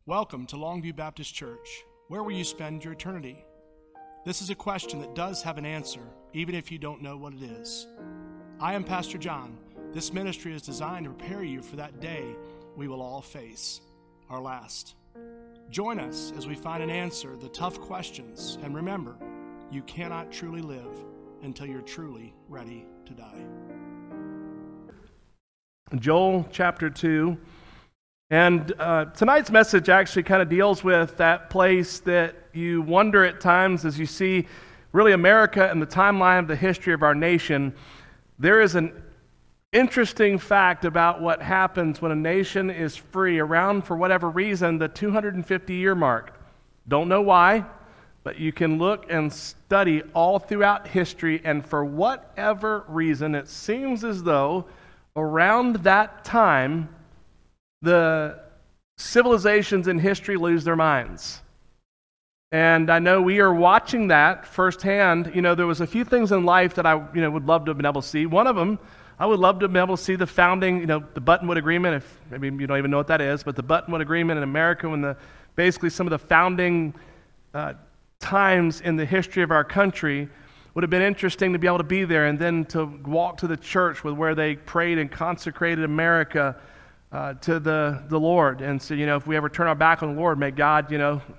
Welcome to Longview Baptist Church. Where will you spend your eternity? This is a question that does have an answer, even if you don't know what it is. I am Pastor John. This ministry is designed to prepare you for that day we will all face, our last. Join us as we find an answer to the tough questions, and remember, you cannot truly live until you're truly ready to die. Joel chapter 2. And tonight's message actually kind of deals with that place that you wonder at times as you see really America and the timeline of the history of our nation. There is an interesting fact about what happens when a nation is free around, for whatever reason, the 250-year mark. Don't know why, but you can look and study all throughout history, and for whatever reason, it seems as though around that time, the civilizations in history lose their minds. And I know we are watching that firsthand. You know, there was a few things in life that I would love to have been able to see. One of them, I would love to have been able to see the founding, the Buttonwood Agreement, if maybe you don't even know what that is, but the Buttonwood Agreement in America, when basically some of the founding times in the history of our country, would have been interesting to be able to be there, and then to walk to the church where they prayed and consecrated America to the Lord. And so, if we ever turn our back on the Lord, may God,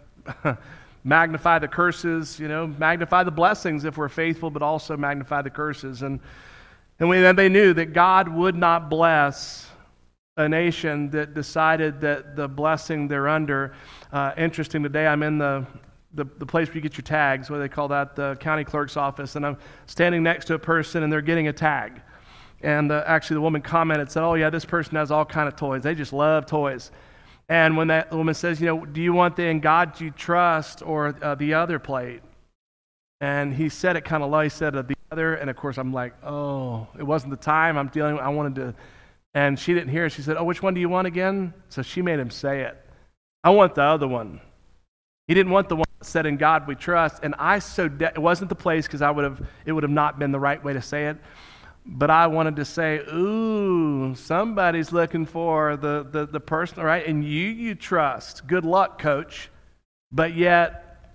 magnify the curses, magnify the blessings if we're faithful, but also magnify the curses. And they knew that God would not bless a nation that decided that the blessing they're under. Interesting, today I'm in the place where you get your tags, what do they call that, the county clerk's office, and I'm standing next to a person and they're getting a tag. And actually the woman commented, said, "Oh yeah, this person has all kind of toys. They just love toys." And when that woman says, "Do you want the In God You Trust or the other plate?" And he said it kind of low. He said the other, and of course I'm like, oh, it wasn't the time. I wanted to, and she didn't hear it. She said, "Oh, which one do you want again?" So she made him say it. "I want the other one." He didn't want the one that said, "In God We Trust." And it wasn't the place, because it would have not been the right way to say it. But I wanted to say, ooh, somebody's looking for the person, right? And you trust. Good luck, coach. But yet,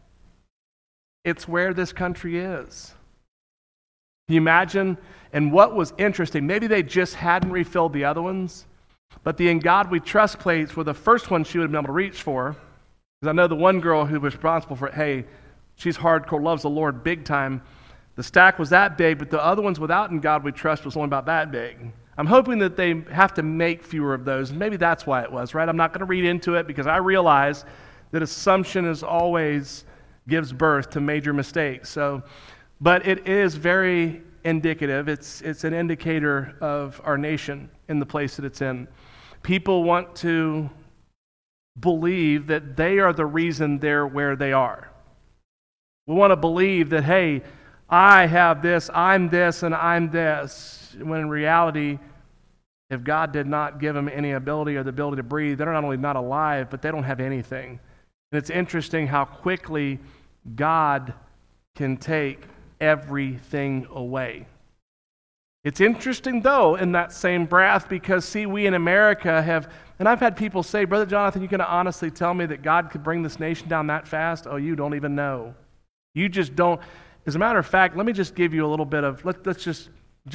it's where this country is. Can you imagine? And what was interesting, maybe they just hadn't refilled the other ones, but the In God We Trust plates were the first one she would have been able to reach for. Because I know the one girl who was responsible for it, hey, she's hardcore, loves the Lord big time. The stack was that big, but the other ones without In God We Trust was only about that big. I'm hoping that they have to make fewer of those, and maybe that's why it was, right? I'm not going to read into it, because I realize that assumption always gives birth to major mistakes. But it is very indicative. It's an indicator of our nation in the place that it's in. People want to believe that they are the reason they're where they are. We want to believe that, hey, I have this, and I'm this. When in reality, if God did not give them any ability or the ability to breathe, they're not only not alive, but they don't have anything. And it's interesting how quickly God can take everything away. It's interesting, though, in that same breath, because, see, we in America have, and I've had people say, "Brother Jonathan, you can honestly tell me that God could bring this nation down that fast?" Oh, you don't even know. You just don't. As a matter of fact, let me just give you a little bit of, let's just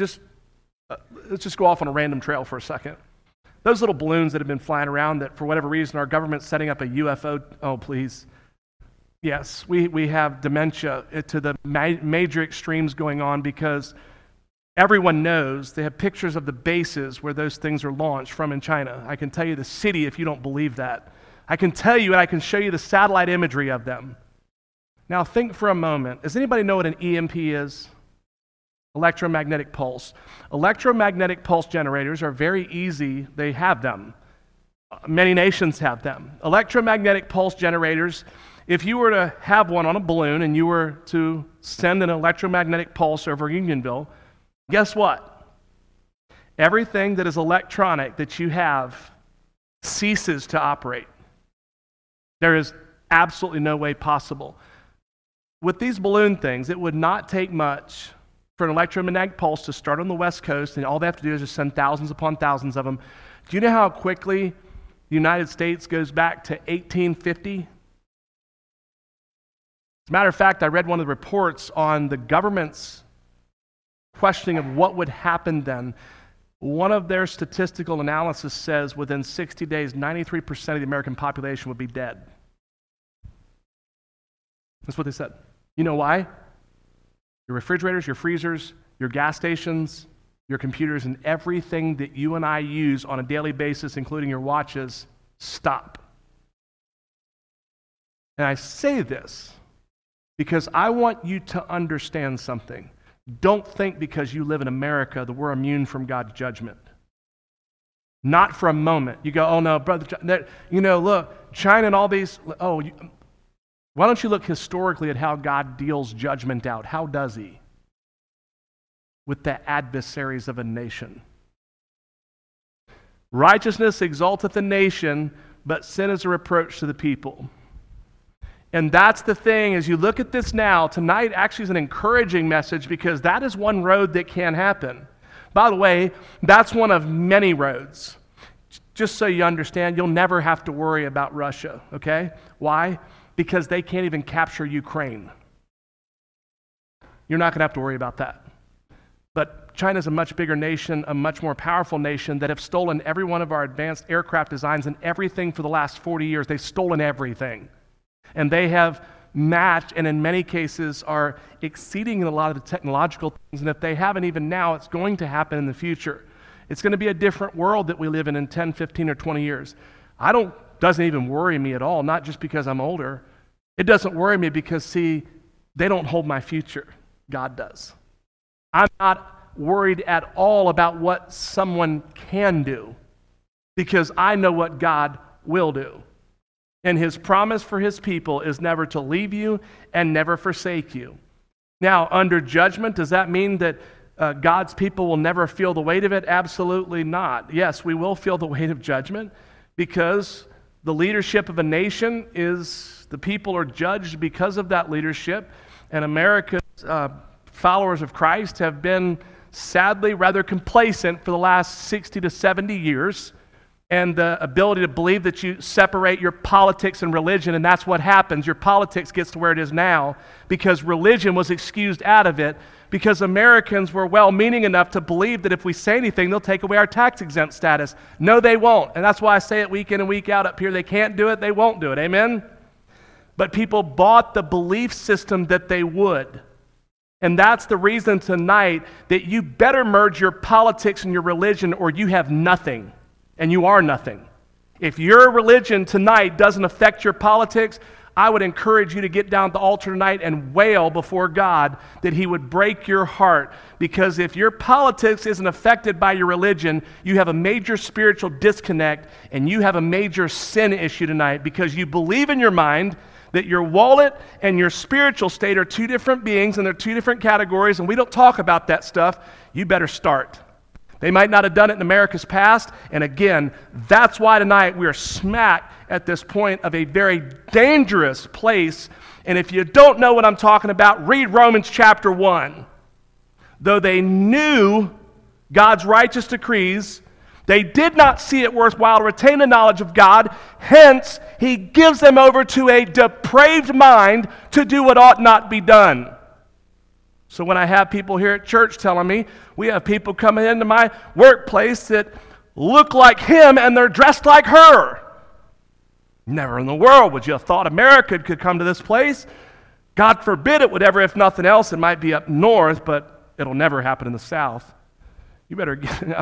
go off on a random trail for a second. Those little balloons that have been flying around that for whatever reason our government's setting up a UFO, oh please. Yes, we have dementia to the major extremes going on, because everyone knows, they have pictures of the bases where those things are launched from in China. I can tell you the city if you don't believe that. I can tell you, and I can show you the satellite imagery of them. Now think for a moment. Does anybody know what an EMP is? Electromagnetic pulse. Electromagnetic pulse generators are very easy. They have them. Many nations have them. Electromagnetic pulse generators, if you were to have one on a balloon and you were to send an electromagnetic pulse over Unionville, guess what? Everything that is electronic that you have ceases to operate. There is absolutely no way possible. With these balloon things, it would not take much for an electromagnetic pulse to start on the West Coast, and all they have to do is just send thousands upon thousands of them. Do you know how quickly The United States goes back to 1850. As a matter of fact, I read one of the reports on the government's questioning of what would happen then. One of their statistical analysis says within 60 days, 93% of the American population would be dead. That's what they said. You know why? Your refrigerators, your freezers, your gas stations, your computers, and everything that you and I use on a daily basis, including your watches, stop. And I say this because I want you to understand something. Don't think because you live in America that we're immune from God's judgment. Not for a moment. You go, oh no, brother, look, China and all these, why don't you look historically at how God deals judgment out? How does he? With the adversaries of a nation. Righteousness exalteth a nation, but sin is a reproach to the people. And that's the thing, as you look at this now, tonight actually is an encouraging message because that is one road that can happen. By the way, that's one of many roads. Just so you understand, you'll never have to worry about Russia, okay? Why? Because they can't even capture Ukraine. You're not going to have to worry about that. But China's a much bigger nation, a much more powerful nation that have stolen every one of our advanced aircraft designs and everything for the last 40 years. They've stolen everything. And they have matched, and in many cases are exceeding in a lot of the technological things. And if they haven't even now, it's going to happen in the future. It's going to be a different world that we live in 10, 15, or 20 years. Doesn't even worry me at all, not just because I'm older. It doesn't worry me because, see, they don't hold my future. God does. I'm not worried at all about what someone can do because I know what God will do. And his promise for his people is never to leave you and never forsake you. Now, under judgment, does that mean that God's people will never feel the weight of it? Absolutely not. Yes, we will feel the weight of judgment because the leadership of a nation the people are judged because of that leadership. And America's followers of Christ have been sadly rather complacent for the last 60 to 70 years. And the ability to believe that you separate your politics and religion, and that's what happens. Your politics gets to where it is now because religion was excused out of it because Americans were well-meaning enough to believe that if we say anything, they'll take away our tax-exempt status. No, they won't. And that's why I say it week in and week out up here. They can't do it. They won't do it. Amen? But people bought the belief system that they would. And that's the reason tonight that you better merge your politics and your religion or you have nothing. And you are nothing. If your religion tonight doesn't affect your politics, I would encourage you to get down at the altar tonight and wail before God that he would break your heart. Because if your politics isn't affected by your religion, you have a major spiritual disconnect and you have a major sin issue tonight because you believe in your mind that your wallet and your spiritual state are two different beings and they're two different categories and we don't talk about that stuff. You better start. They might not have done it in America's past, and again, that's why tonight we are smack at this point of a very dangerous place. And if you don't know what I'm talking about, read Romans chapter 1. Though they knew God's righteous decrees, they did not see it worthwhile to retain the knowledge of God. Hence, he gives them over to a depraved mind to do what ought not be done. So when I have people here at church telling me, we have people coming into my workplace that look like him and they're dressed like her. Never in the world would you have thought America could come to this place. God forbid it would ever, if nothing else, it might be up north, but it'll never happen in the south. You better,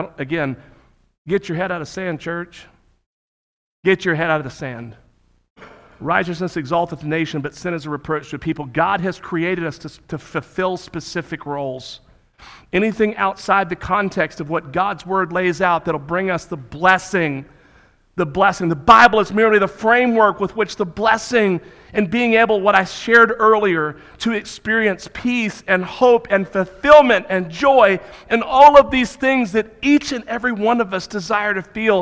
get your head out of sand, church. Get your head out of the sand. Righteousness exalteth a nation, but sin is a reproach to a people. God has created us to fulfill specific roles. Anything outside the context of what God's word lays out that'll bring us the blessing. The Bible is merely the framework with which the blessing and being able, what I shared earlier, to experience peace and hope and fulfillment and joy and all of these things that each and every one of us desire to feel.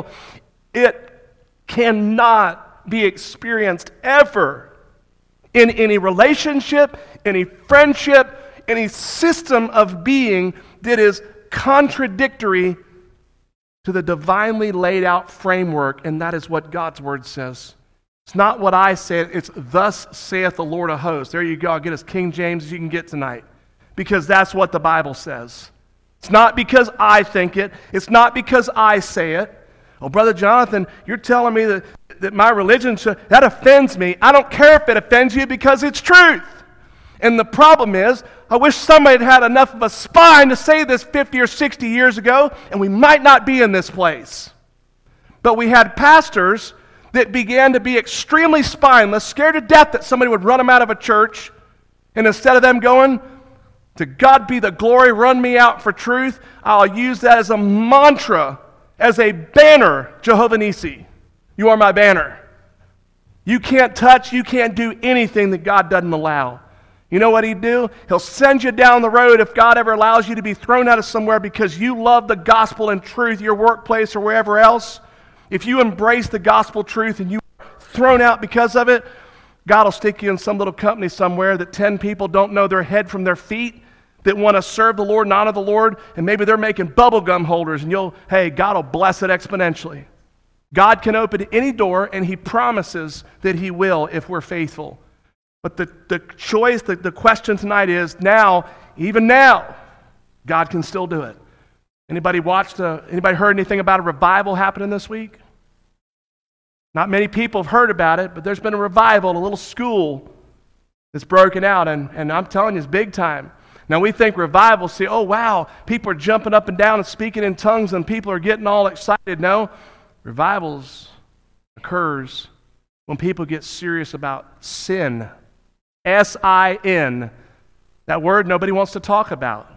It cannot be experienced ever in any relationship, any friendship, any system of being that is contradictory to the divinely laid out framework, and that is what God's word says. It's not what I said, it's thus saith the Lord of hosts. There you go, I'll get as King James as you can get tonight, because that's what the Bible says. It's not because I think it, it's not because I say it. Oh, Brother Jonathan, you're telling me that my religion, that offends me. I don't care if it offends you because it's truth. And the problem is, I wish somebody had enough of a spine to say this 50 or 60 years ago, and we might not be in this place. But we had pastors that began to be extremely spineless, scared to death that somebody would run them out of a church, and instead of them going, to God be the glory, run me out for truth, I'll use that as a mantra, as a banner, Jehovah Nissi. You are my banner. You can't touch, you can't do anything that God doesn't allow. You know what he'd do? He'll send you down the road if God ever allows you to be thrown out of somewhere because you love the gospel and truth, your workplace or wherever else. If you embrace the gospel truth and you are thrown out because of it, God will stick you in some little company somewhere that 10 people don't know their head from their feet, that want to serve the Lord and honor the Lord, and maybe they're making bubble gum holders, and God will bless it exponentially. God can open any door, and he promises that he will if we're faithful. But the choice, the question tonight is now, even now, God can still do it. Anybody heard anything about a revival happening this week? Not many people have heard about it, but there's been a revival at a little school that's broken out, and I'm telling you, it's big time. Now we think revival, see, oh wow, people are jumping up and down and speaking in tongues and people are getting all excited. No, revivals occurs when people get serious about sin. S-I-N. That word nobody wants to talk about.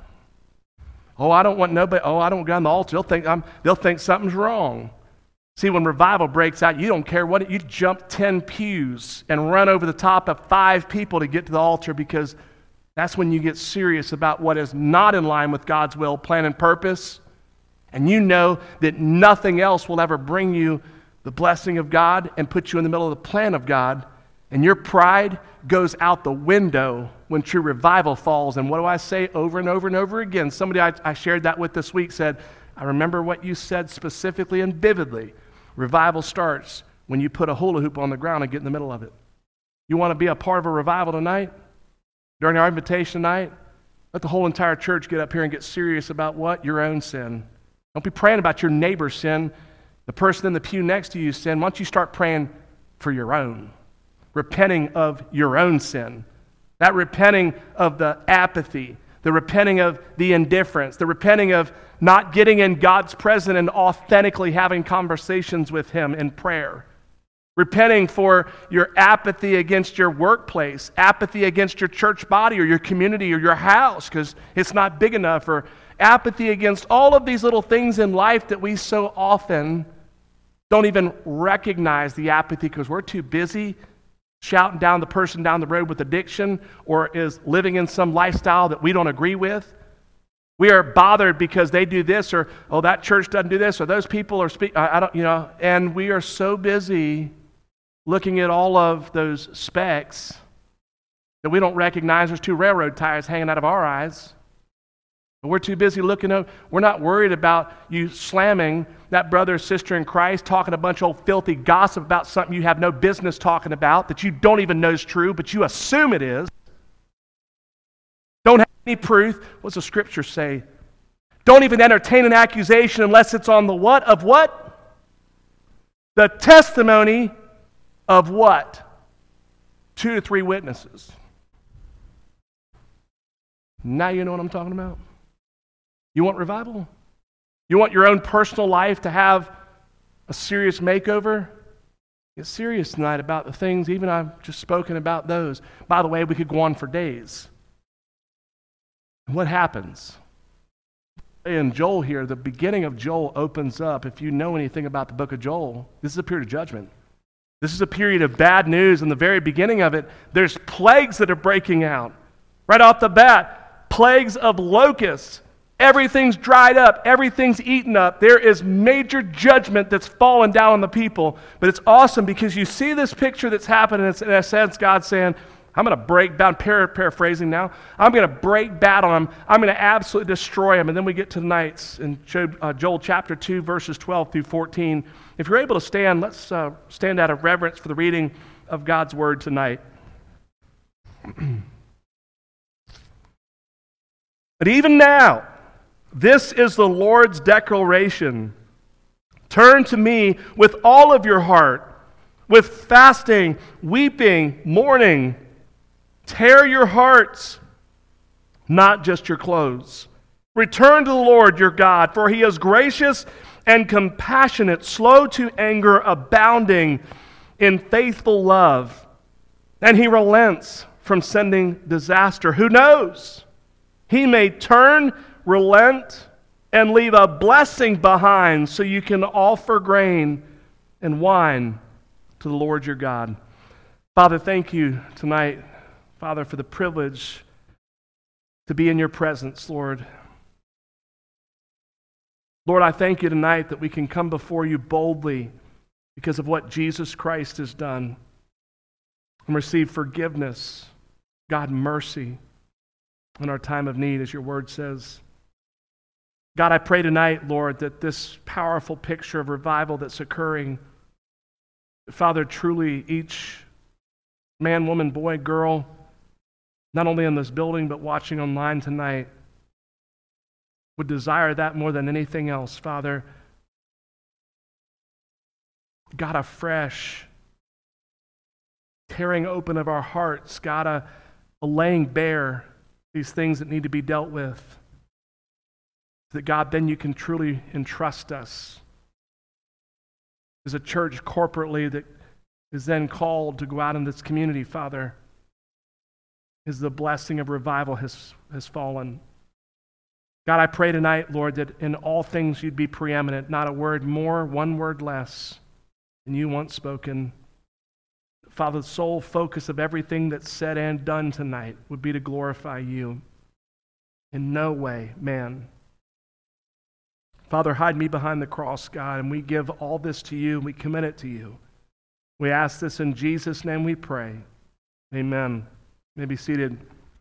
I don't go on the altar. They'll think something's wrong. See, when revival breaks out, you don't care what you jump 10 pews and run over the top of 5 people to get to the altar, because that's when you get serious about what is not in line with God's will, plan, and purpose. And you know that nothing else will ever bring you the blessing of God and put you in the middle of the plan of God. And your pride goes out the window when true revival falls. And what do I say over and over and over again? Somebody I shared that with this week said, I remember what you said specifically and vividly. Revival starts when you put a hula hoop on the ground and get in the middle of it. You want to be a part of a revival tonight? During our invitation tonight, let the whole entire church get up here and get serious about what? Your own sin. Don't be praying about your neighbor's sin, the person in the pew next to you's sin. Why don't you start praying for your own? Repenting of your own sin. That repenting of the apathy, the repenting of the indifference, the repenting of not getting in God's presence and authentically having conversations with him in prayer. Repenting for your apathy against your workplace, apathy against your church body or your community or your house because it's not big enough, or apathy against all of these little things in life that we so often don't even recognize the apathy because we're too busy shouting down the person down the road with addiction or is living in some lifestyle that we don't agree with. We are bothered because they do this, or that church doesn't do this, or those people are and we are so busy looking at all of those specks that we don't recognize there's 2 railroad ties hanging out of our eyes. But we're too busy looking up. We're not worried about you slamming that brother or sister in Christ, talking a bunch of old filthy gossip about something you have no business talking about, that you don't even know is true, but you assume it is. Don't have any proof. What's the scripture say? Don't even entertain an accusation unless it's on the what? Of what? The testimony of what? 2 to 3 witnesses. Now you know what I'm talking about. You want revival? You want your own personal life to have a serious makeover? Get serious tonight about the things, even I've just spoken about those. By the way, we could go on for days. And what happens? In Joel here, the beginning of Joel opens up. If you know anything about the book of Joel, this is a period of judgment. This is a period of bad news. In the very beginning of it, there's plagues that are breaking out. Right off the bat, plagues of locusts. Everything's dried up. Everything's eaten up. There is major judgment that's fallen down on the people. But it's awesome because you see this picture that's happening. It's, in a sense, God saying, I'm going to break down, paraphrasing now, I'm going to break bad on them. I'm going to absolutely destroy them. And then we get to tonight's in Joel chapter 2, verses 12 through 14. If you're able to stand, let's stand out of reverence for the reading of God's word tonight. But even now, this is the Lord's declaration. Turn to me with all of your heart, with fasting, weeping, mourning. Tear your hearts, not just your clothes. Return to the Lord your God, for he is gracious and compassionate, slow to anger, abounding in faithful love. And he relents from sending disaster. Who knows? He may turn, relent, and leave a blessing behind so you can offer grain and wine to the Lord your God. Father, thank you tonight, Father, for the privilege to be in your presence, Lord. Lord, I thank you tonight that we can come before you boldly because of what Jesus Christ has done and receive forgiveness, God, mercy in our time of need, as your word says. God, I pray tonight, Lord, that this powerful picture of revival that's occurring, Father, truly each man, woman, boy, girl, not only in this building but watching online tonight, would desire that more than anything else, Father. God, afresh, tearing open of our hearts, God, a laying bare these things that need to be dealt with, that God, then you can truly entrust us as a church corporately that is then called to go out in this community, Father, as the blessing of revival has fallen. God, I pray tonight, Lord, that in all things you'd be preeminent, not a word more, one word less than you once spoken. Father, the sole focus of everything that's said and done tonight would be to glorify you. In no way, man. Father, hide me behind the cross, God, and we give all this to you, and we commit it to you. We ask this in Jesus' name we pray. Amen. You may be seated.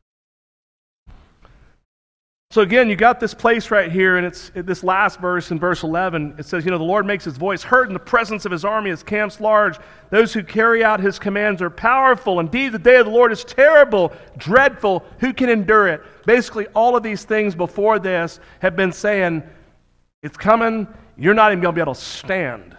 So again, you got this place right here, and it's this last verse in verse 11. It says, the Lord makes his voice heard in the presence of his army, his camps large. Those who carry out his commands are powerful. Indeed, the day of the Lord is terrible, dreadful. Who can endure it? Basically, all of these things before this have been saying, it's coming, you're not even going to be able to stand.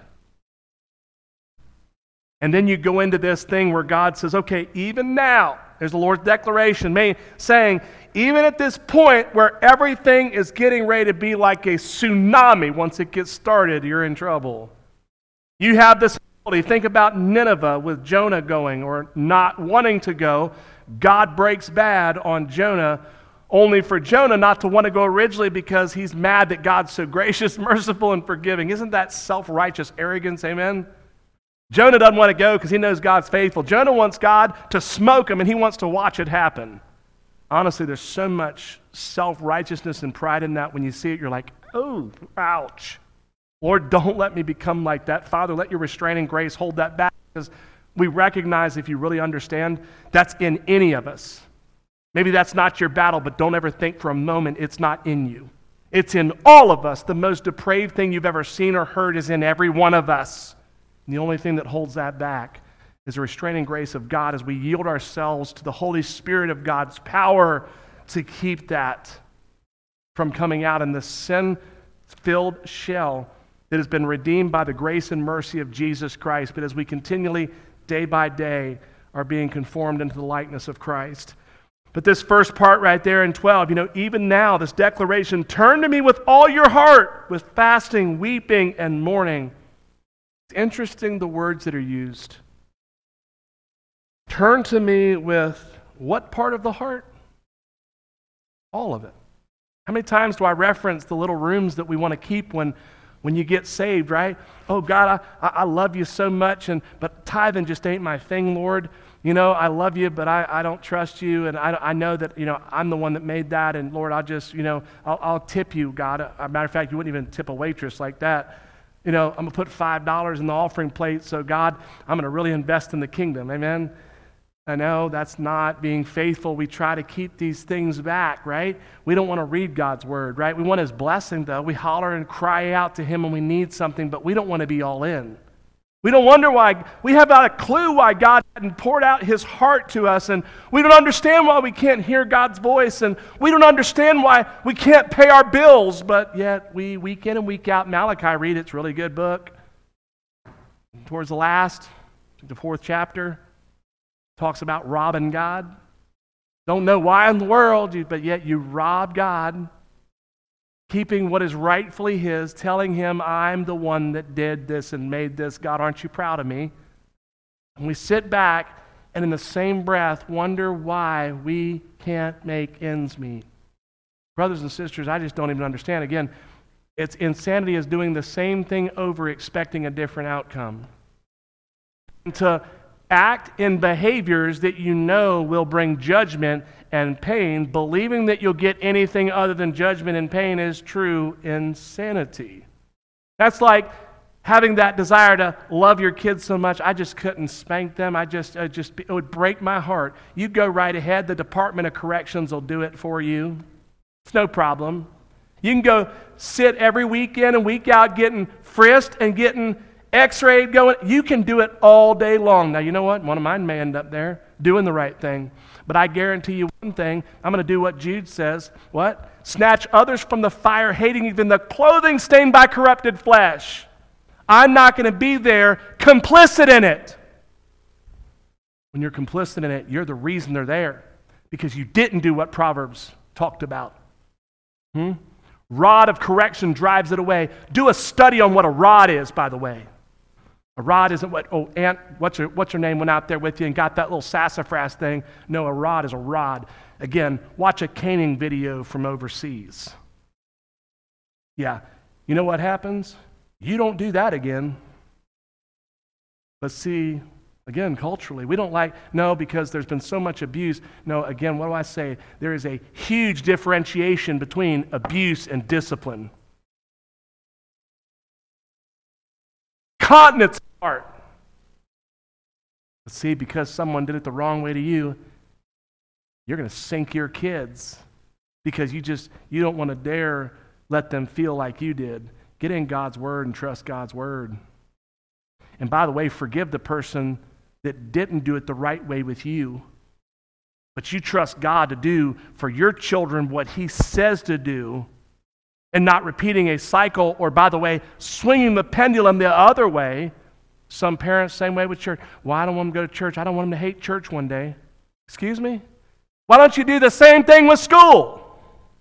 And then you go into this thing where God says, okay, even now, there's the Lord's declaration saying, even at this point where everything is getting ready to be like a tsunami, once it gets started, you're in trouble. You have this ability. Think about Nineveh with Jonah going or not wanting to go. God breaks bad on Jonah, only for Jonah not to want to go originally because he's mad that God's so gracious, merciful, and forgiving. Isn't that self-righteous arrogance? Amen? Jonah doesn't want to go because he knows God's faithful. Jonah wants God to smoke him, and he wants to watch it happen. Honestly, there's so much self-righteousness and pride in that. When you see it, you're like, oh, ouch. Lord, don't let me become like that. Father, let your restraining grace hold that back, because we recognize, if you really understand, that's in any of us. Maybe that's not your battle, but don't ever think for a moment it's not in you. It's in all of us. The most depraved thing you've ever seen or heard is in every one of us. And the only thing that holds that back is the restraining grace of God as we yield ourselves to the Holy Spirit of God's power to keep that from coming out in the sin-filled shell that has been redeemed by the grace and mercy of Jesus Christ. But as we continually, day by day, are being conformed into the likeness of Christ. But this first part right there in 12, even now, this declaration, turn to me with all your heart, with fasting, weeping, and mourning. It's interesting the words that are used. Turn to me with what part of the heart? All of it. How many times do I reference the little rooms that we want to keep when you get saved, right? Oh, God, I love you so much, but tithing just ain't my thing, Lord. I love you, but I don't trust you, and I know that, I'm the one that made that, and Lord, I'll just, I'll tip you, God. As a matter of fact, you wouldn't even tip a waitress like that. I'm going to put $5 in the offering plate, so God, I'm going to really invest in the kingdom, amen? I know that's not being faithful. We try to keep these things back, right? We don't want to read God's word, right? We want his blessing, though. We holler and cry out to him when we need something, but we don't want to be all in. We don't wonder why. We have not a clue why God hadn't poured out his heart to us, and we don't understand why we can't hear God's voice, and we don't understand why we can't pay our bills, but yet we week in and week out, Malachi, read it. It's a really good book. Towards the last, the 4th chapter, talks about robbing God. Don't know why in the world, but yet you rob God, keeping what is rightfully his, telling him, I'm the one that did this and made this. God, aren't you proud of me? And we sit back and in the same breath wonder why we can't make ends meet. Brothers and sisters, I just don't even understand. Again, it's insanity is doing the same thing over, expecting a different outcome. And to act in behaviors that you know will bring judgment and pain, believing that you'll get anything other than judgment and pain is true insanity. That's like having that desire to love your kids so much, I just couldn't spank them. It would break my heart. You go right ahead. The Department of Corrections will do it for you. It's no problem. You can go sit every weekend and week out getting frisked and getting X-rayed going. You can do it all day long. Now, you know what? One of mine may end up there doing the right thing. But I guarantee you one thing. I'm going to do what Jude says. What? Snatch others from the fire, hating even the clothing stained by corrupted flesh. I'm not going to be there complicit in it. When you're complicit in it, you're the reason they're there. Because you didn't do what Proverbs talked about. Rod of correction drives it away. Do a study on what a rod is, by the way. A rod isn't what, Aunt, what's her name went out there with you and got that little sassafras thing. No, a rod is a rod. Again, watch a caning video from overseas. Yeah, you know what happens? You don't do that again. But see, again, culturally, we don't because there's been so much abuse. No, again, what do I say? There is a huge differentiation between abuse and discipline. Continents apart. But see, because someone did it the wrong way to you, you're going to sink your kids because you don't want to dare let them feel like you did. Get in God's word and trust God's word. And by the way, forgive the person that didn't do it the right way with you. But you trust God to do for your children what he says to do and not repeating a cycle or, by the way, swinging the pendulum the other way. Some parents, same way with church. Well, I don't want them to go to church. I don't want them to hate church one day. Excuse me? Why don't you do the same thing with school?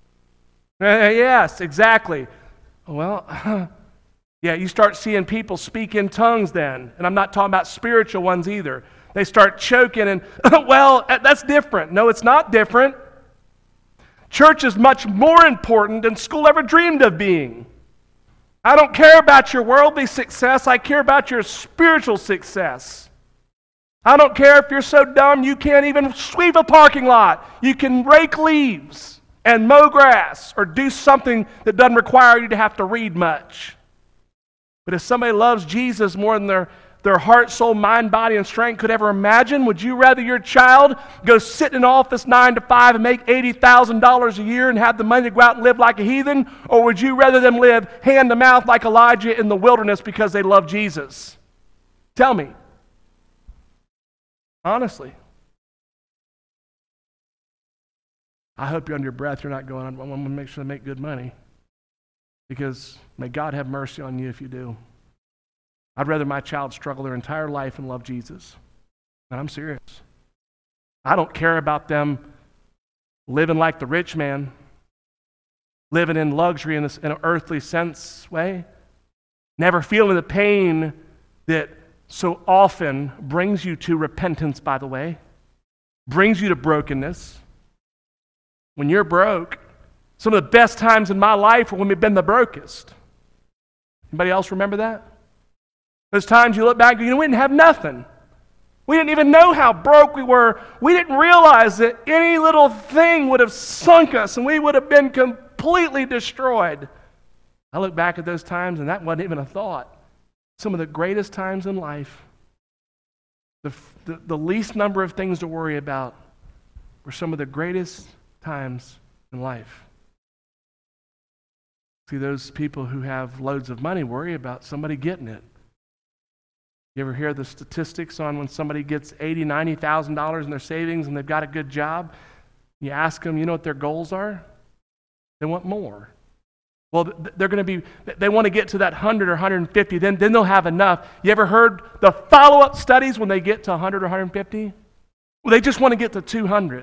Yes, exactly. Well, yeah, you start seeing people speak in tongues then. And I'm not talking about spiritual ones either. They start choking and, well, that's different. No, it's not different. Church is much more important than school ever dreamed of being. I don't care about your worldly success. I care about your spiritual success. I don't care if you're so dumb you can't even sweep a parking lot. You can rake leaves and mow grass or do something that doesn't require you to have to read much. But if somebody loves Jesus more than their heart, soul, mind, body, and strength could ever imagine, would you rather your child go sit in an office 9 to 5 and make $80,000 a year and have the money to go out and live like a heathen? Or would you rather them live hand to mouth like Elijah in the wilderness because they love Jesus? Tell me. Honestly. I hope you're under your breath. You're not going, I want to make sure I make good money. Because may God have mercy on you if you do. I'd rather my child struggle their entire life and love Jesus. And I'm serious. I don't care about them living like the rich man, living in luxury in an earthly sense way, never feeling the pain that so often brings you to repentance, by the way, brings you to brokenness. When you're broke, some of the best times in my life are when we've been the brokest. Anybody else remember that? Those times you look back, we didn't have nothing. We didn't even know how broke we were. We didn't realize that any little thing would have sunk us and we would have been completely destroyed. I look back at those times and that wasn't even a thought. Some of the greatest times in life. the least number of things to worry about were some of the greatest times in life. See, those people who have loads of money worry about somebody getting it. You ever hear the statistics on when somebody gets $80,000, $90,000 in their savings and they've got a good job? You ask them, you know what their goals are? They want more. Well, they want to get to that 100 or 150, then they'll have enough. You ever heard the follow-up studies when they get to 100 or 150? Well, they just want to get to 200.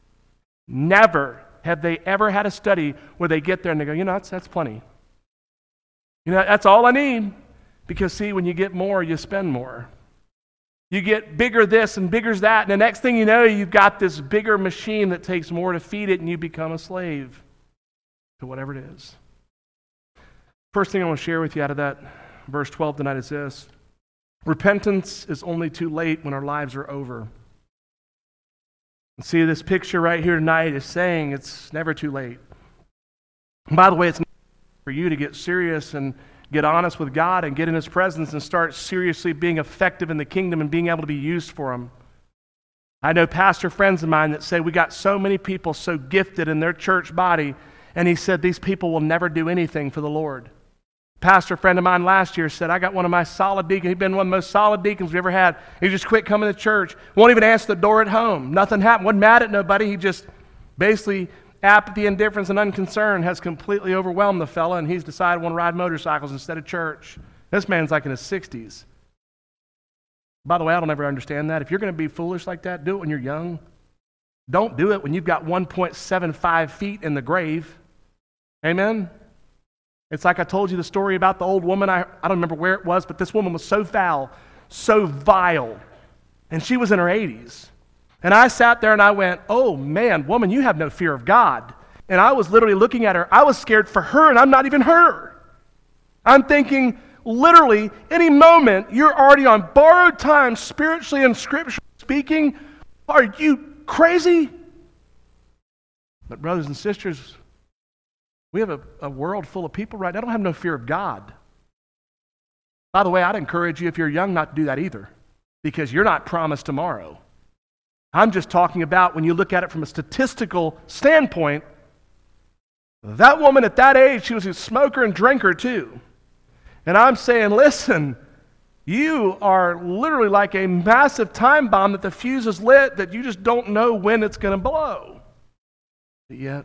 Never have they ever had a study where they get there and they go, that's plenty. That's all I need. Because see, when you get more, you spend more. You get bigger this and bigger that, and the next thing you know, you've got this bigger machine that takes more to feed it, and you become a slave to whatever it is. First thing I want to share with you out of that verse 12 tonight is this. Repentance is only too late when our lives are over. And see, this picture right here tonight is saying it's never too late. And by the way, it's not for you to get serious and get honest with God and get in His presence and start seriously being effective in the kingdom and being able to be used for Him. I know pastor friends of mine that say we got so many people so gifted in their church body, and he said these people will never do anything for the Lord. Pastor friend of mine last year said, I got one of my solid deacons, he'd been one of the most solid deacons we ever had. He just quit coming to church, won't even answer the door at home. Nothing happened, wasn't mad at nobody. He just basically, apathy, indifference, and unconcern has completely overwhelmed the fella, and he's decided to ride motorcycles instead of church. This man's like in his 60s. By the way, I don't ever understand that. If you're going to be foolish like that, do it when you're young. Don't do it when you've got 1.75 feet in the grave. Amen? It's like I told you the story about the old woman. I don't remember where it was, but this woman was so foul, so vile, and she was in her 80s. And I sat there and I went, oh man, woman, you have no fear of God. And I was literally looking at her. I was scared for her, and I'm not even her. I'm thinking, literally, any moment, you're already on borrowed time, spiritually and scripturally speaking. Are you crazy? But brothers and sisters, we have a world full of people right now that don't have no fear of God. By the way, I'd encourage you, if you're young, not to do that either, because you're not promised tomorrow. I'm just talking about when you look at it from a statistical standpoint, that woman at that age, she was a smoker and drinker too. And I'm saying, listen, you are literally like a massive time bomb that the fuse is lit that you just don't know when it's going to blow. But yet,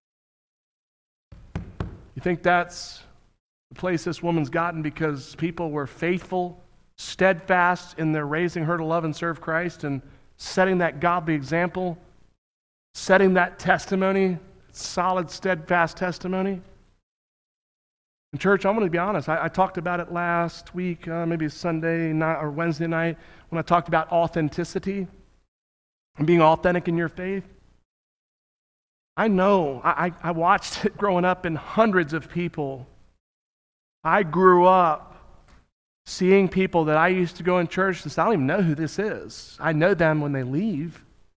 you think that's the place this woman's gotten because people were faithful, steadfast in their raising her to love and serve Christ and setting that godly example, setting that testimony, solid, steadfast testimony. In church, I'm going to be honest. I talked about it last week, maybe Sunday night or Wednesday night, when I talked about authenticity and being authentic in your faith. I know, I watched it growing up in hundreds of people. I grew up seeing people that I used to go in church and say, I don't even know who this is. I know them when they leave.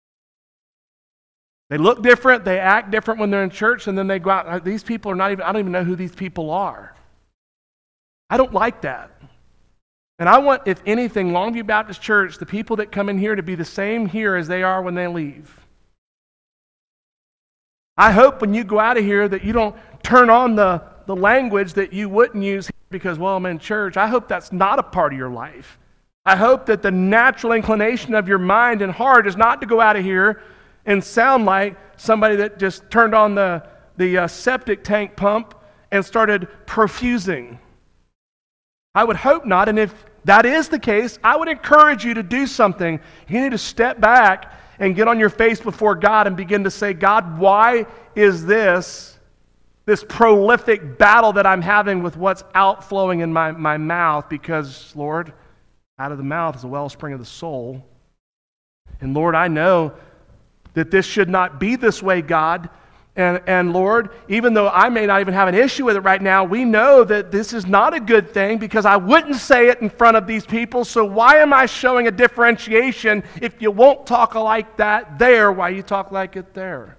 They look different, they act different when they're in church, and then they go out. These people are not even, I don't even know who these people are. I don't like that. And I want, if anything, Longview Baptist Church, the people that come in here to be the same here as they are when they leave. I hope when you go out of here that you don't turn on the language that you wouldn't use because, well, I'm in church. I hope that's not a part of your life. I hope that the natural inclination of your mind and heart is not to go out of here and sound like somebody that just turned on the septic tank pump and started profusing. I would hope not, and if that is the case, I would encourage you to do something. You need to step back and get on your face before God and begin to say, God, why is this prolific battle that I'm having with what's outflowing in my mouth? Because, Lord, out of the mouth is a wellspring of the soul. And Lord, I know that this should not be this way, God. And Lord, even though I may not even have an issue with it right now, we know that this is not a good thing because I wouldn't say it in front of these people. So why am I showing a differentiation if you won't talk like that there, why you talk like it there?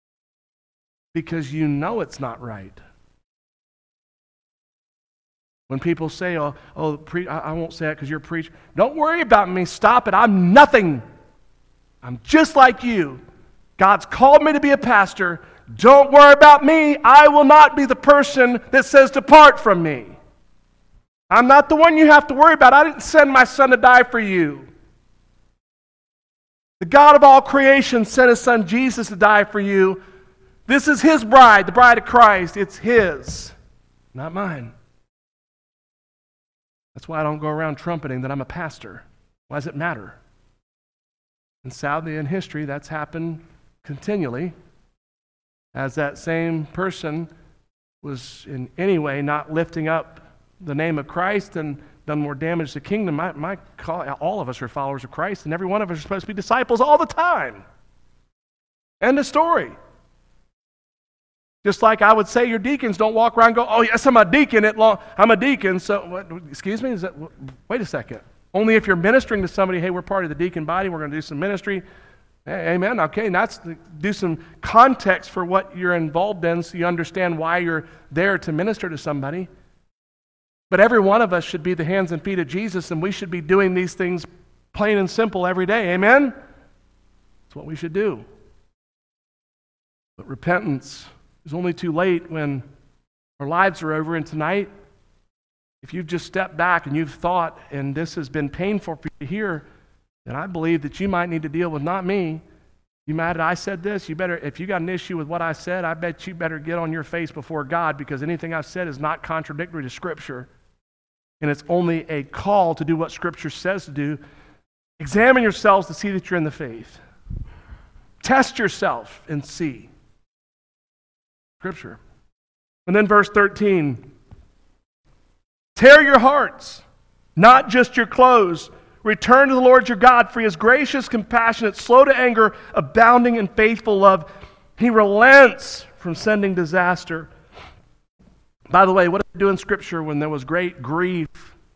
Because you know it's not right. When people say, I won't say that because you're a preacher. Don't worry about me. Stop it. I'm nothing. I'm just like you. God's called me to be a pastor. Don't worry about me. I will not be the person that says, depart from me. I'm not the one you have to worry about. I didn't send my son to die for you. The God of all creation sent his son Jesus to die for you. This is his bride, the bride of Christ. It's his, not mine. That's why I don't go around trumpeting that I'm a pastor. Why does it matter? And sadly, in history, that's happened continually, as that same person was in any way not lifting up the name of Christ and done more damage to the kingdom. All of us are followers of Christ, and every one of us are supposed to be disciples all the time. End of story. Just like I would say your deacons don't walk around and go, oh, yes, I'm a deacon. I'm a deacon. So, what, excuse me? Wait a second. Only if you're ministering to somebody, hey, we're part of the deacon body, we're going to do some ministry. Hey, amen. Okay, and do some context for what you're involved in so you understand why you're there to minister to somebody. But every one of us should be the hands and feet of Jesus, and we should be doing these things plain and simple every day. Amen? That's what we should do. But repentance is only too late when our lives are over. And tonight, if you've just stepped back and you've thought, and this has been painful for you to hear, then I believe that you might need to deal with not me. You mad that I said this? You better, if you got an issue with what I said, I bet you better get on your face before God, because anything I've said is not contradictory to Scripture. And it's only a call to do what Scripture says to do. Examine yourselves to see that you're in the faith. Test yourself and see. Scripture. And then verse 13. Tear your hearts, not just your clothes. Return to the Lord your God, for he is gracious, compassionate, slow to anger, abounding in faithful love. He relents from sending disaster. By the way, what did they do in Scripture when there was great grief?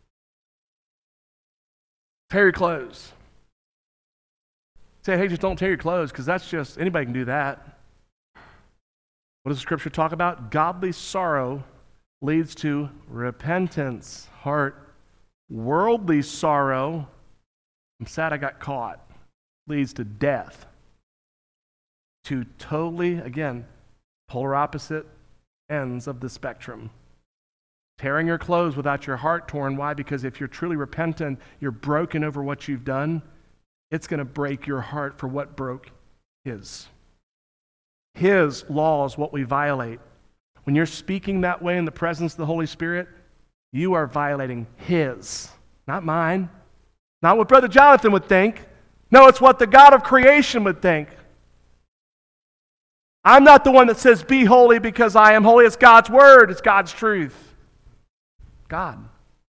Tear your clothes. Say, hey, just don't tear your clothes, because that's just, anybody can do that. What does the Scripture talk about? Godly sorrow leads to repentance, heart. Worldly sorrow, I'm sad I got caught, leads to death. Two totally, again, polar opposite ends of the spectrum. Tearing your clothes without your heart torn. Why? Because if you're truly repentant, you're broken over what you've done, it's going to break your heart for what broke his. His law is what we violate. When you're speaking that way in the presence of the Holy Spirit, you are violating his, not mine. Not what Brother Jonathan would think. No, it's what the God of creation would think. I'm not the one that says, be holy because I am holy. It's God's word. It's God's truth. God.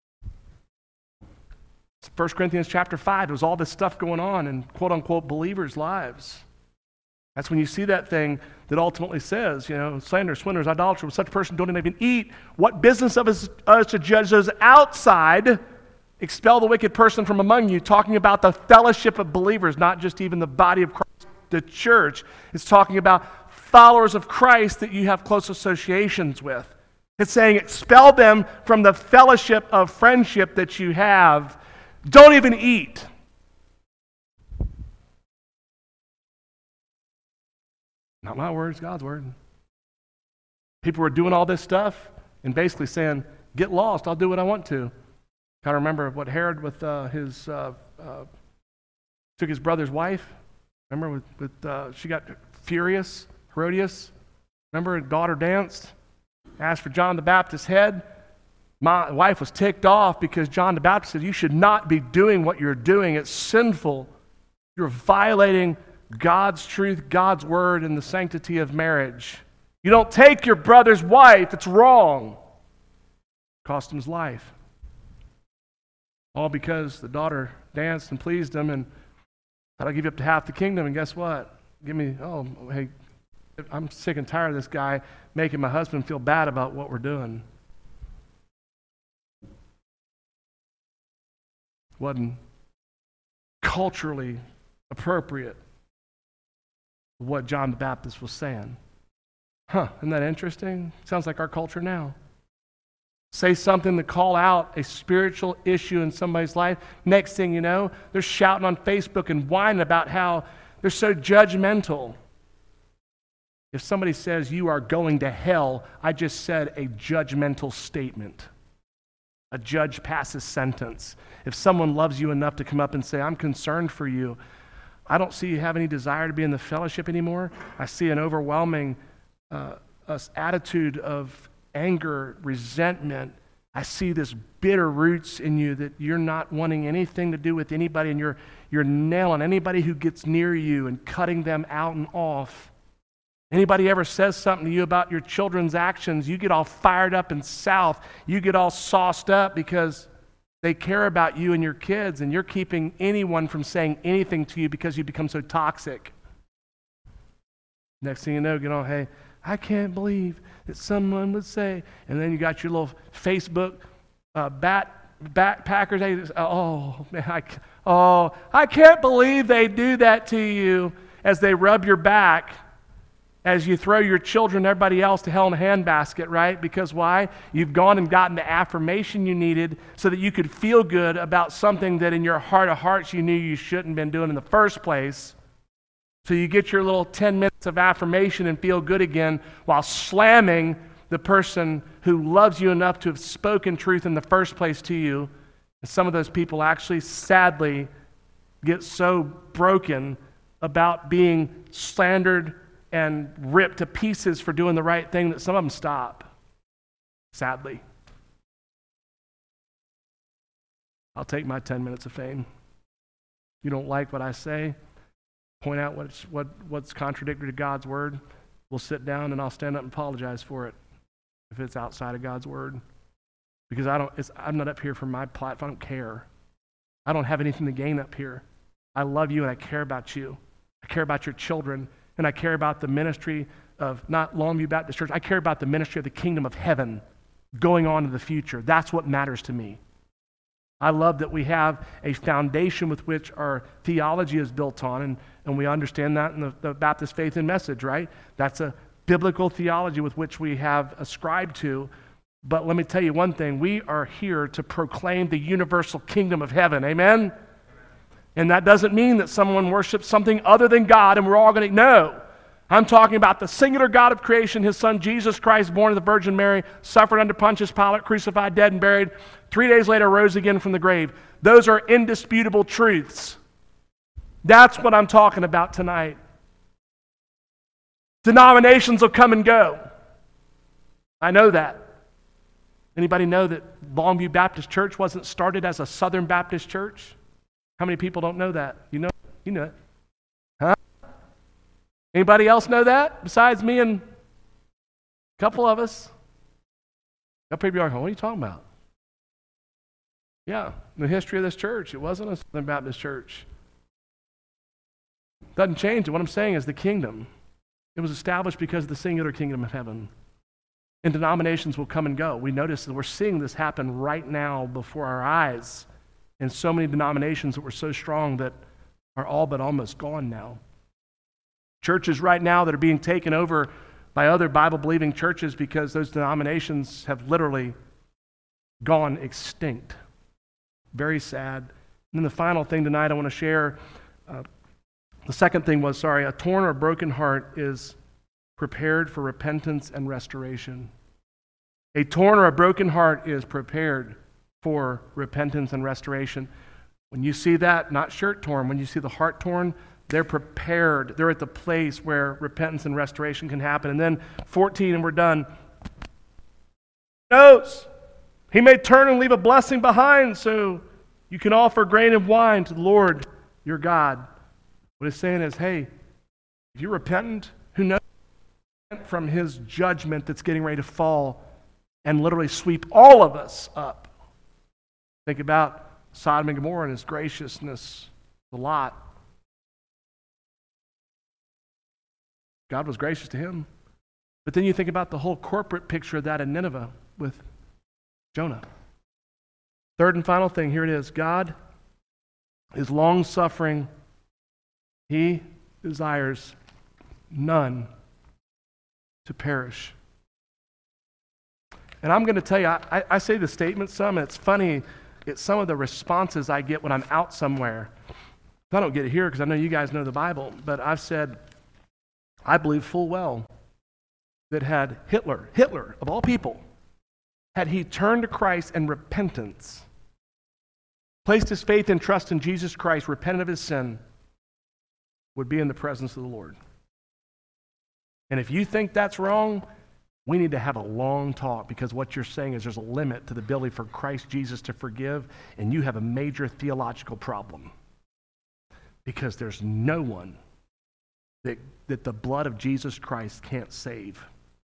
1 Corinthians chapter 5, there's all this stuff going on in quote-unquote believers' lives. That's when you see that thing that ultimately says, slanderers, swindlers, idolaters, with such a person don't even eat. What business of us to judge those outside? Expel the wicked person from among you, talking about the fellowship of believers, not just even the body of Christ, the church. It's talking about followers of Christ that you have close associations with. It's saying expel them from the fellowship of friendship that you have. Don't even eat. Not my words, God's word. People were doing all this stuff and basically saying, get lost, I'll do what I want to. Kind of remember what Herod with took his brother's wife. Remember she got furious, Herodias. Remember her daughter danced, asked for John the Baptist's head. My wife was ticked off because John the Baptist said, you should not be doing what you're doing. It's sinful. You're violating God's truth, God's word, and the sanctity of marriage. You don't take your brother's wife. It's wrong. Cost him his life. All because the daughter danced and pleased him and thought, I'll give you up to half the kingdom, and guess what? Hey, I'm sick and tired of this guy making my husband feel bad about what we're doing. Wasn't culturally appropriate what John the Baptist was saying. Isn't that interesting? Sounds like our culture now. Say something to call out a spiritual issue in somebody's life. Next thing you know, they're shouting on Facebook and whining about how they're so judgmental. If somebody says you are going to hell, I just said a judgmental statement. A judge passes sentence. If someone loves you enough to come up and say, I'm concerned for you, I don't see you have any desire to be in the fellowship anymore. I see an overwhelming attitude of anger, resentment. I see this bitter roots in you that you're not wanting anything to do with anybody, and you're nailing anybody who gets near you and cutting them out and off. Anybody ever says something to you about your children's actions, you get all fired up and south. You get all sauced up because they care about you and your kids, and you're keeping anyone from saying anything to you because you become so toxic. Next thing you know, hey, I can't believe that someone would say, and then you got your little Facebook backpackers. Oh, man, I can't believe they do that to you, as they rub your back, as you throw your children and everybody else to hell in a handbasket, right? Because why? You've gone and gotten the affirmation you needed so that you could feel good about something that in your heart of hearts you knew you shouldn't have been doing in the first place. So you get your little 10 minutes of affirmation and feel good again while slamming the person who loves you enough to have spoken truth in the first place to you. And some of those people actually, sadly, get so broken about being slandered and ripped to pieces for doing the right thing that some of them stop, sadly. I'll take my 10 minutes of fame. You don't like what I say, point out what's contradictory to God's word. We'll sit down and I'll stand up and apologize for it if it's outside of God's word. Because I'm not up here for my platform. I don't care. I don't have anything to gain up here. I love you and I care about you. I care about your children. And I care about the ministry of not Longview Baptist Church. I care about the ministry of the kingdom of heaven going on in the future. That's what matters to me. I love that we have a foundation with which our theology is built on, and we understand that in the Baptist Faith and Message, right? That's a biblical theology with which we have ascribed to. But let me tell you one thing. We are here to proclaim the universal kingdom of heaven. Amen? And that doesn't mean that someone worships something other than God and we're all going to know. I'm talking about the singular God of creation, his son Jesus Christ, born of the Virgin Mary, suffered under Pontius Pilate, crucified, dead, and buried. 3 days later, rose again from the grave. Those are indisputable truths. That's what I'm talking about tonight. Denominations will come and go. I know that. Anybody know that Longview Baptist Church wasn't started as a Southern Baptist church? How many people don't know that? You know it. Huh? Anybody else know that besides me and a couple of us? A couple people are like, what are you talking about? Yeah, in the history of this church, it wasn't a Southern Baptist church. Doesn't change it. What I'm saying is the kingdom. It was established because of the singular kingdom of heaven. And denominations will come and go. We notice that we're seeing this happen right now before our eyes. And so many denominations that were so strong that are all but almost gone now. Churches right now that are being taken over by other Bible-believing churches because those denominations have literally gone extinct. Very sad. And then the final thing tonight I want to share, the second thing was, a torn or broken heart is prepared for repentance and restoration. A torn or a broken heart is prepared for repentance and restoration. When you see that, not shirt torn, when you see the heart torn, they're prepared. They're at the place where repentance and restoration can happen. And then 14, and we're done. Knows he may turn and leave a blessing behind, so you can offer grain and wine to the Lord your God. What he's saying is, hey, if you're repentant, who knows from his judgment that's getting ready to fall and literally sweep all of us up. Think about Sodom and Gomorrah and his graciousness, the Lot. God was gracious to him. But then you think about the whole corporate picture of that in Nineveh with Jonah. Third and final thing, here it is. God is long-suffering. He desires none to perish. And I'm going to tell you, I say the statement some, and it's funny, it's some of the responses I get when I'm out somewhere. I don't get it here because I know you guys know the Bible, but I've said, I believe full well that had Hitler of all people, had he turned to Christ in repentance, placed his faith and trust in Jesus Christ, repented of his sin, would be in the presence of the Lord. And if you think that's wrong, we need to have a long talk, because what you're saying is there's a limit to the ability for Christ Jesus to forgive, and you have a major theological problem. Because there's no one that the blood of Jesus Christ can't save.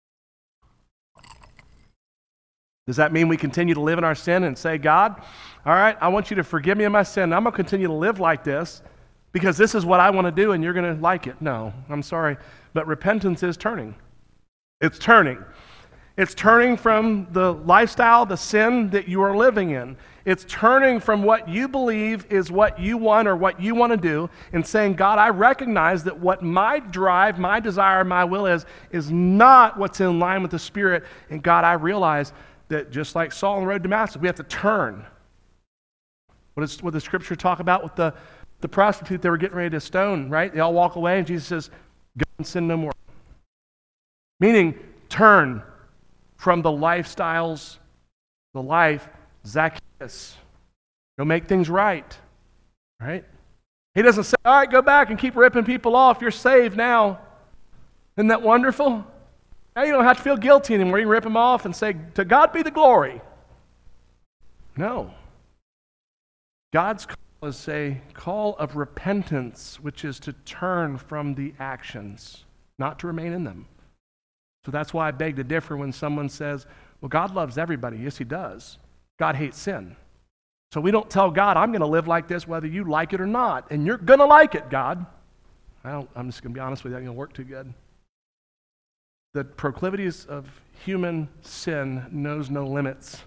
Does that mean we continue to live in our sin and say, God, all right, I want you to forgive me of my sin. I'm going to continue to live like this because this is what I want to do and you're going to like it? No, I'm sorry. But repentance is turning. It's turning. It's turning from the lifestyle, the sin that you are living in. It's turning from what you believe is what you want or what you want to do and saying, God, I recognize that what my drive, my desire, my will is not what's in line with the Spirit. And God, I realize that just like Saul on the road to Damascus, we have to turn. What does the Scripture talk about with the prostitute they were getting ready to stone, right? They all walk away and Jesus says, go and sin no more. Meaning, turn from the lifestyles, the life, Zacchaeus. Go make things right. Right? He doesn't say, all right, go back and keep ripping people off. You're saved now. Isn't that wonderful? Now you don't have to feel guilty anymore. You can rip them off and say, to God be the glory. No. God's call is a call of repentance, which is to turn from the actions, not to remain in them. So that's why I beg to differ when someone says, well, God loves everybody. Yes, he does. God hates sin. So we don't tell God, I'm going to live like this whether you like it or not. And you're going to like it, God. I'm just going to be honest with you, that ain't going to work too good. The proclivities of human sin knows no limits.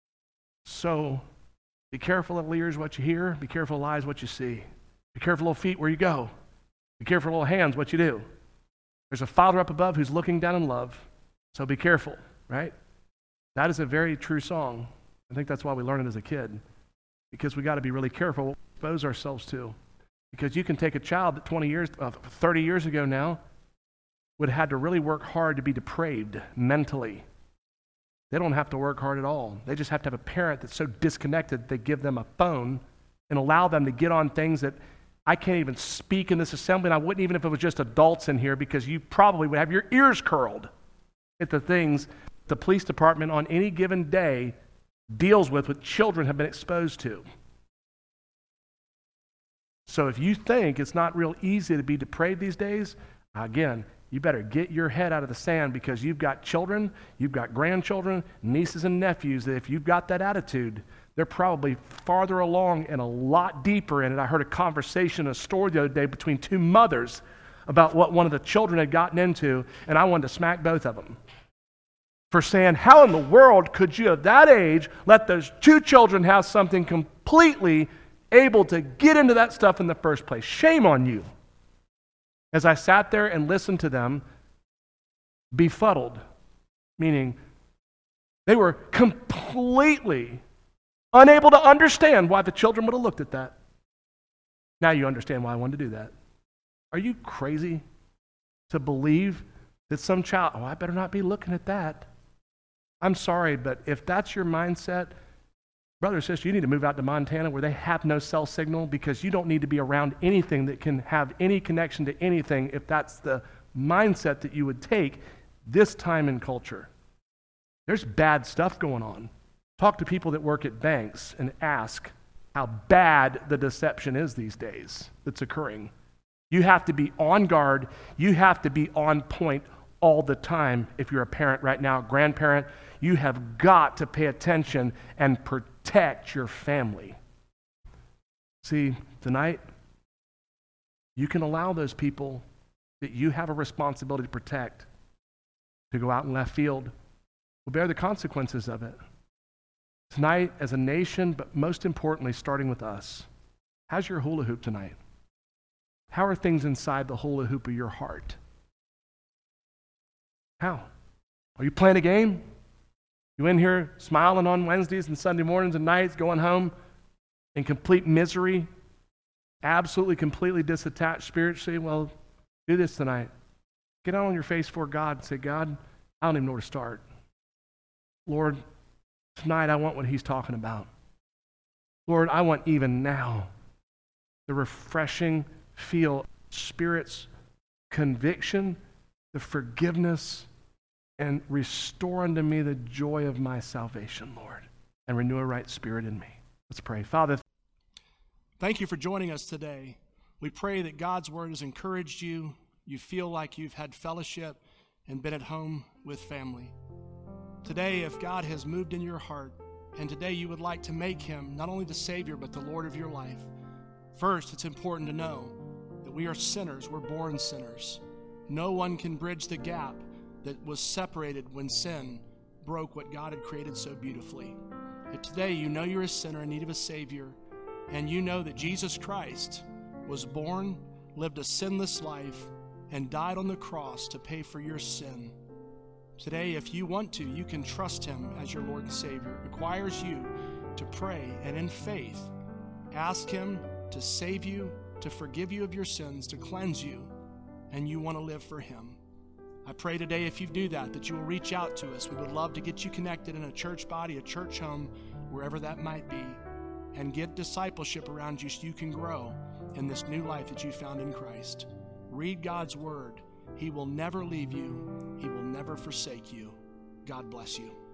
So be careful of ears what you hear. Be careful of eyes what you see. Be careful of feet where you go. Be careful of hands what you do. There's a Father up above who's looking down in love. So be careful, right? That is a very true song. I think that's why we learn it as a kid. Because we got to be really careful what we expose ourselves to. Because you can take a child that 30 years ago now would have had to really work hard to be depraved mentally. They don't have to work hard at all. They just have to have a parent that's so disconnected they give them a phone and allow them to get on things that I can't even speak in this assembly, and I wouldn't even if it was just adults in here, because you probably would have your ears curled at the things the police department on any given day deals with what children have been exposed to. So if you think it's not real easy to be depraved these days, again, you better get your head out of the sand, because you've got children, you've got grandchildren, nieces and nephews, that if you've got that attitude, they're probably farther along and a lot deeper in it. I heard a conversation, a story the other day between two mothers about what one of the children had gotten into, and I wanted to smack both of them for saying, how in the world could you at that age let those two children have something completely able to get into that stuff in the first place? Shame on you. As I sat there and listened to them, befuddled, meaning they were completely unable to understand why the children would have looked at that. Now you understand why I wanted to do that. Are you crazy to believe that some child, I better not be looking at that? I'm sorry, but if that's your mindset, brother or sister, you need to move out to Montana where they have no cell signal, because you don't need to be around anything that can have any connection to anything if that's the mindset that you would take this time in culture. There's bad stuff going on. Talk to people that work at banks and ask how bad the deception is these days that's occurring. You have to be on guard. You have to be on point all the time. If you're a parent right now, grandparent, you have got to pay attention and protect your family. See, tonight, you can allow those people that you have a responsibility to protect to go out in left field. Will bear the consequences of it. Tonight, as a nation, but most importantly, starting with us, how's your hula hoop tonight? How are things inside the hula hoop of your heart? How? Are you playing a game? You in here smiling on Wednesdays and Sunday mornings and nights, going home in complete misery, absolutely, completely disattached spiritually? Well, do this tonight. Get out on your face before God and say, God, I don't even know where to start. Lord, tonight I want what he's talking about. Lord, I want even now the refreshing feel, Spirit's conviction, the forgiveness, and restore unto me the joy of my salvation, Lord, and renew a right spirit in me. Let's pray. Father, thank you for joining us today. We pray that God's word has encouraged you. You feel like you've had fellowship and been at home with family. Today, if God has moved in your heart, and today you would like to make him not only the Savior, but the Lord of your life, first, it's important to know that we are sinners. We're born sinners. No one can bridge the gap that was separated when sin broke what God had created so beautifully. If today you know you're a sinner in need of a Savior, and you know that Jesus Christ was born, lived a sinless life, and died on the cross to pay for your sin, today, if you want to, you can trust him as your Lord and Savior. It requires you to pray and in faith ask him to save you, to forgive you of your sins, to cleanse you, and you want to live for him. I pray today, if you do that, that you will reach out to us. We would love to get you connected in a church body, a church home, wherever that might be, and get discipleship around you so you can grow in this new life that you found in Christ. Read God's word. He will never leave you. He will never forsake you. God bless you.